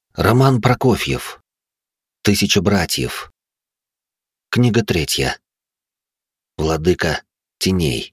Роман Прокофьев. 1000 братьев. Книга 3. Владыка теней.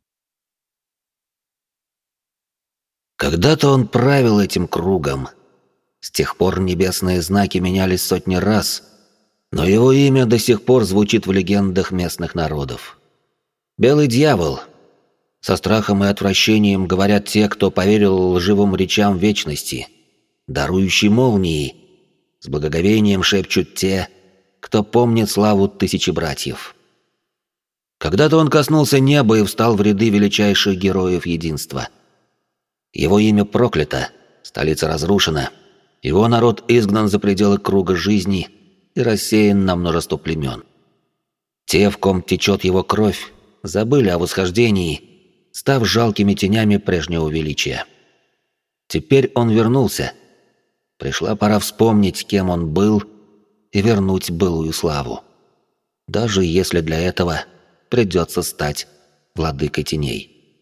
Когда-то он правил этим кругом. С тех пор небесные знаки менялись сотни раз, но его имя до сих пор звучит в легендах местных народов. Белый дьявол. Со страхом и отвращением говорят те, кто поверил лживым речам вечности. Дарующий молнии. С благоговением шепчут те, кто помнит славу 1000 братьев. Когда-то он коснулся неба и встал в ряды величайших героев единства. Его имя проклято, столица разрушена, его народ изгнан за пределы круга жизни и рассеян на множество племен. Те, в ком течет его кровь, забыли о восхождении, став жалкими тенями прежнего величия. Теперь он вернулся. Пришла пора вспомнить, кем он был, и вернуть былую славу. Даже если для этого придется стать владыкой теней.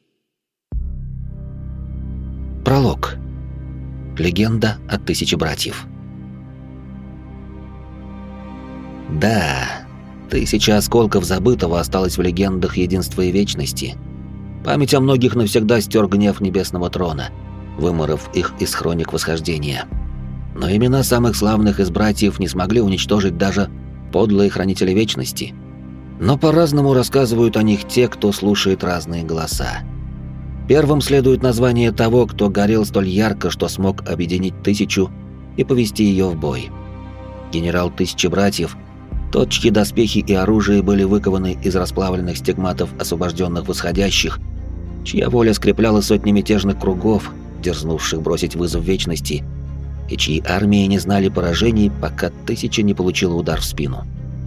Пролог. Легенда о 1000 братьев. Да, 1000 осколков забытого осталось в легендах единства и вечности. Память о многих навсегда стер гнев небесного трона, выморов их из хроник восхождения. Но имена самых славных из братьев не смогли уничтожить даже подлые хранители вечности. Но по-разному рассказывают о них те, кто слушает разные голоса. Первым следует название того, кто горел столь ярко, что смог объединить 1000 и повести ее в бой. Генерал 1000 братьев, тот, чьи доспехи и оружие были выкованы из расплавленных стигматов освобожденных восходящих, чья воля скрепляла сотни мятежных кругов, дерзнувших бросить вызов вечности, и чьи армии не знали поражений, пока 1000 не получила удар в спину.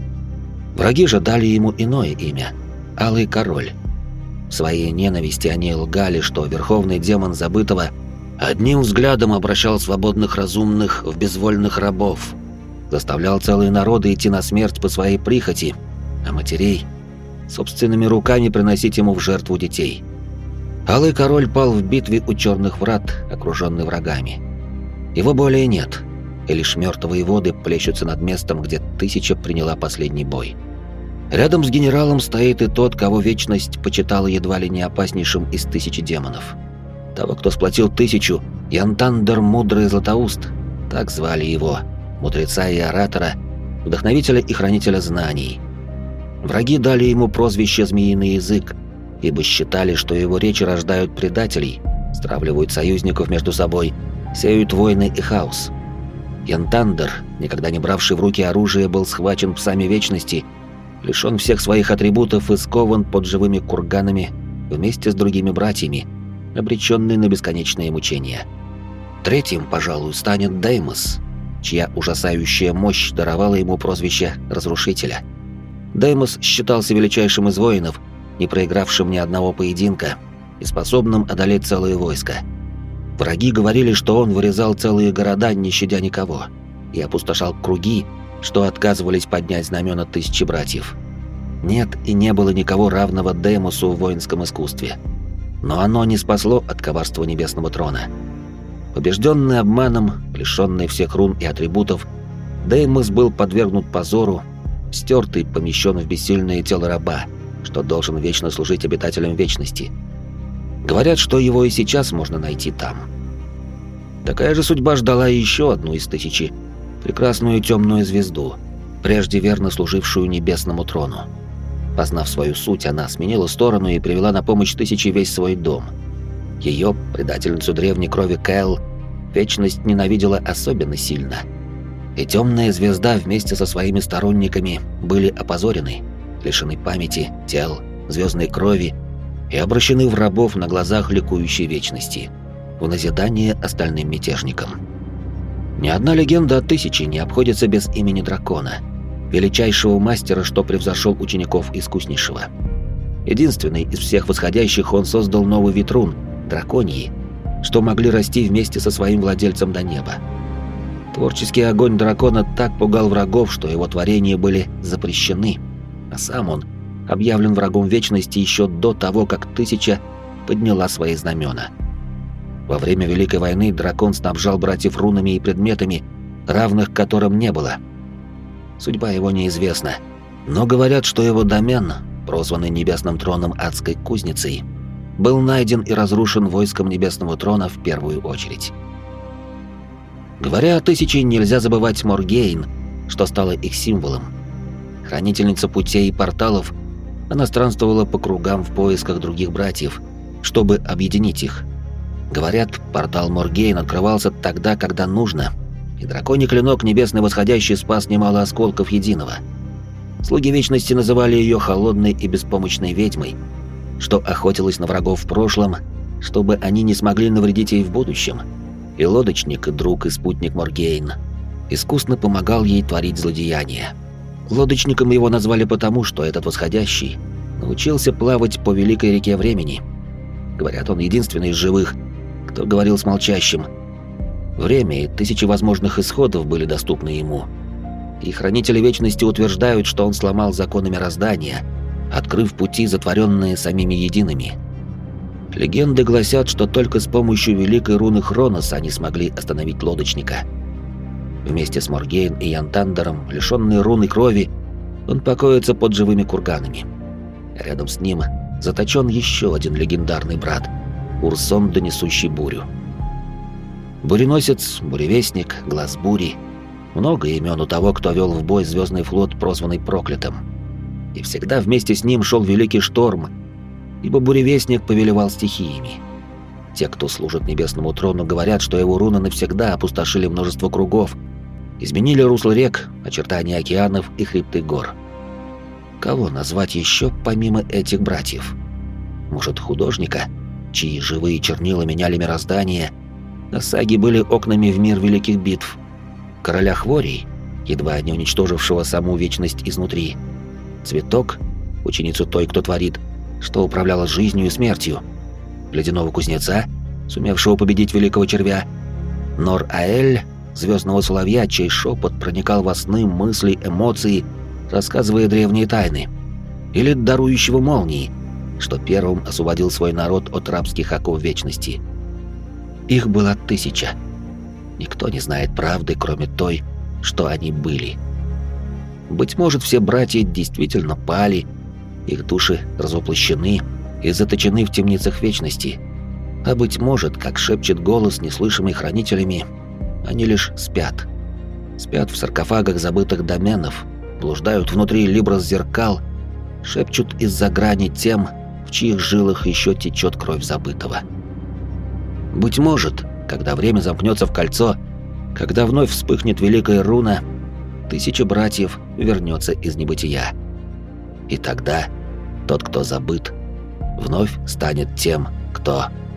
Враги же дали ему иное имя — Алый Король. В своей ненависти они лгали, что верховный демон забытого одним взглядом обращал свободных разумных в безвольных рабов, заставлял целые народы идти на смерть по своей прихоти, а матерей собственными руками приносить ему в жертву детей. Алый Король пал в битве у Черных Врат, окруженный врагами. Его более нет, и лишь мертвые воды плещутся над местом, где 1000 приняла последний бой. Рядом с генералом стоит и тот, кого вечность почитала едва ли не опаснейшим из 1000 демонов. Того, кто сплотил 1000, Янтандер Мудрый Златоуст, так звали его, мудреца и оратора, вдохновителя и хранителя знаний. Враги дали ему прозвище «Змеиный язык», ибо считали, что его речи рождают предателей, стравливают союзников между собой, сеют войны и хаос. Янтандер, никогда не бравший в руки оружие, был схвачен псами вечности, лишён всех своих атрибутов и скован под живыми курганами вместе с другими братьями, обречённый на бесконечные мучения. Третьим, пожалуй, станет Деймос, чья ужасающая мощь даровала ему прозвище Разрушителя. Деймос считался величайшим из воинов, не проигравшим ни одного поединка и способным одолеть целое войско. Враги говорили, что он вырезал целые города, не щадя никого, и опустошал круги, что отказывались поднять знамена 1000 братьев. Нет и не было никого равного Деймосу в воинском искусстве. Но оно не спасло от коварства небесного трона. Побежденный обманом, лишенный всех рун и атрибутов, Деймос был подвергнут позору, стертый, помещен в бессильное тело раба, что должен вечно служить обитателям вечности. Говорят, что его и сейчас можно найти там. Такая же судьба ждала еще одну из 1000, прекрасную темную звезду, прежде верно служившую небесному трону. Познав свою суть, она сменила сторону и привела на помощь 1000 весь свой дом. Ее, предательницу древней крови Кэл, вечность ненавидела особенно сильно. И темная звезда вместе со своими сторонниками были опозорены, лишены памяти, тел, звездной крови и обращены в рабов на глазах ликующей вечности, в назидание остальным мятежникам. Ни одна легенда о 1000 не обходится без имени дракона, величайшего мастера, что превзошел учеников искуснейшего. Единственный из всех восходящих, он создал новый вид рун — драконьи, что могли расти вместе со своим владельцем до неба. Творческий огонь дракона так пугал врагов, что его творения были запрещены, а сам он объявлен врагом вечности еще до того, как 1000 подняла свои знамена. Во время Великой войны дракон снабжал братьев рунами и предметами, равных которым не было. Судьба его неизвестна, но говорят, что его домен, прозванный Небесным Троном Адской Кузницей, был найден и разрушен войском Небесного Трона в первую очередь. Говоря о Тысяче, нельзя забывать Моргейн, что стало их символом. Хранительница путей и порталов, она странствовала по кругам в поисках других братьев, чтобы объединить их. Говорят, портал Моргейн открывался тогда, когда нужно, и драконий клинок Небесный Восходящий спас немало осколков Единого. Слуги Вечности называли ее холодной и беспомощной ведьмой, что охотилась на врагов в прошлом, чтобы они не смогли навредить ей в будущем. И лодочник, друг и спутник Моргейн, искусно помогал ей творить злодеяния. Лодочником его назвали потому, что этот Восходящий научился плавать по великой реке времени. Говорят, он единственный из живых, кто говорил с молчащим. Время и тысячи возможных исходов были доступны ему. И хранители Вечности утверждают, что он сломал законы мироздания, открыв пути, затворенные самими Едиными. Легенды гласят, что только с помощью великой руны Хронос они смогли остановить лодочника. Вместе с Моргейн и Янтандером, лишённый руны крови, он покоится под живыми курганами. Рядом с ним заточен еще один легендарный брат — Урсон, донесущий бурю. Буреносец, буревестник, глаз бури — много имен у того, кто вел в бой Звездный флот, прозванный Проклятым. И всегда вместе с ним шел великий шторм, ибо буревестник повелевал стихиями. Те, кто служит Небесному Трону, говорят, что его руны навсегда опустошили множество кругов, изменили русло рек, очертания океанов и хребты гор. Кого назвать еще помимо этих братьев? Может, художника, чьи живые чернила меняли мироздание, а саги были окнами в мир великих битв? Короля Хворей, едва не уничтожившего саму Вечность изнутри? Цветок, ученицу той, кто творит, что управляла жизнью и смертью? Ледяного кузнеца, сумевшего победить великого червя? Нор-Аэль, звездного соловья, чей шепот проникал во сны, мысли, эмоции, рассказывая древние тайны? Или дарующего молнии, что первым освободил свой народ от рабских оков Вечности? Их было 1000. Никто не знает правды, кроме той, что они были. Быть может, все братья действительно пали, их души разоплощены и заточены в темницах Вечности. А быть может, как шепчет голос, неслышимый хранителями, они лишь спят. Спят в саркофагах забытых доменов, блуждают внутри либрос-зеркал, шепчут из-за грани тем, в чьих жилах еще течет кровь забытого. Быть может, когда время замкнется в кольцо, когда вновь вспыхнет великая руна, 1000 братьев вернется из небытия. И тогда тот, кто забыт, вновь станет тем, кто